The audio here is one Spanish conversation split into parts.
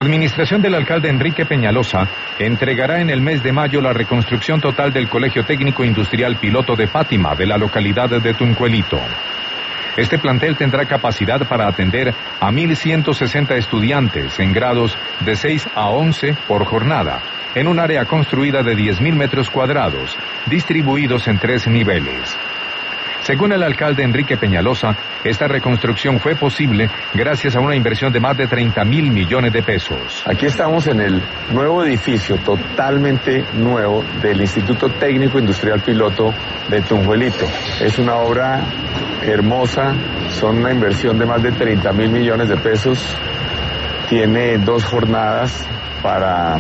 La administración del alcalde Enrique Peñalosa entregará en el mes de mayo la reconstrucción total del Colegio Técnico Industrial Piloto de Fátima, de la localidad de Tunjuelito. Este plantel tendrá capacidad para atender a 1.160 estudiantes en grados de 6 a 11 por jornada, en un área construida de 10.000 metros cuadrados, distribuidos en 3 niveles. Según el alcalde Enrique Peñalosa, esta reconstrucción fue posible gracias a una inversión de más de 30.000 millones de pesos. Aquí estamos en el nuevo edificio, totalmente nuevo, del Instituto Técnico Industrial Piloto de Tunjuelito. Es una obra hermosa, son una inversión de más de 30.000 millones de pesos. Tiene 2 jornadas para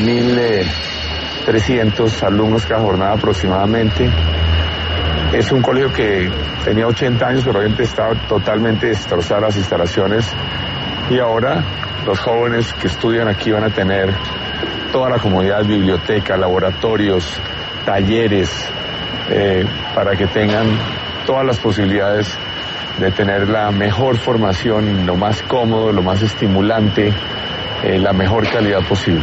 1.300 alumnos cada jornada aproximadamente. Es un colegio que tenía 80 años, pero obviamente estaba totalmente destrozadas las instalaciones, y ahora los jóvenes que estudian aquí van a tener toda la comodidad, biblioteca, laboratorios, talleres, para que tengan todas las posibilidades de tener la mejor formación, lo más cómodo, lo más estimulante, la mejor calidad posible.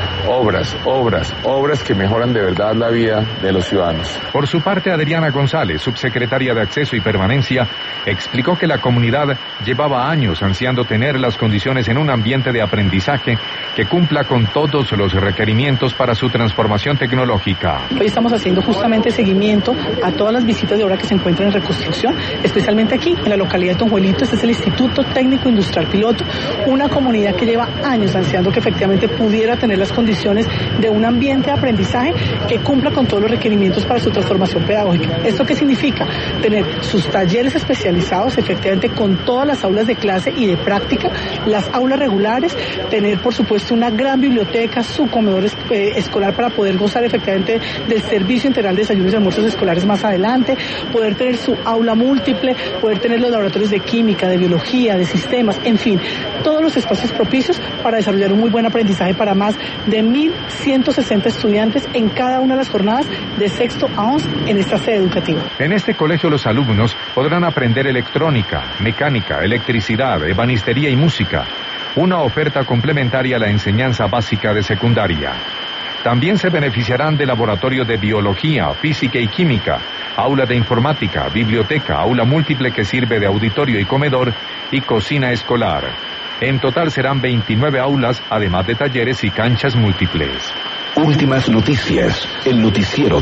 Obras que mejoran de verdad la vida de los ciudadanos. Por su parte, Adriana González, subsecretaria de Acceso y Permanencia, explicó que la comunidad llevaba años ansiando tener las condiciones en un ambiente de aprendizaje que cumpla con todos los requerimientos para su transformación tecnológica. Hoy estamos haciendo justamente seguimiento a todas las visitas de obra que se encuentran en reconstrucción, especialmente aquí, en la localidad de Tunjuelito. Este es el Instituto Técnico Industrial Piloto, una comunidad que lleva años ansiando que efectivamente pudiera tener las condiciones de un ambiente de aprendizaje que cumpla con todos los requerimientos para su transformación pedagógica. ¿Esto qué significa? Tener sus talleres especializados, efectivamente, con todas las aulas de clase y de práctica, las aulas regulares, tener, por supuesto, una gran biblioteca, su comedor escolar para poder gozar efectivamente del servicio integral de desayunos y almuerzos escolares más adelante, poder tener su aula múltiple, poder tener los laboratorios de química, de biología, de sistemas, en fin, todos los espacios propicios para desarrollar un muy buen aprendizaje para más de 1.160 estudiantes en cada una de las jornadas de sexto a 11 en esta sede educativa. En este colegio los alumnos podrán aprender electrónica, mecánica, electricidad, ebanistería y música, una oferta complementaria a la enseñanza básica de secundaria. También se beneficiarán de laboratorio de biología, física y química, aula de informática, biblioteca, aula múltiple que sirve de auditorio y comedor y cocina escolar. En total serán 29 aulas, además de talleres y canchas múltiples. Últimas noticias, el noticiero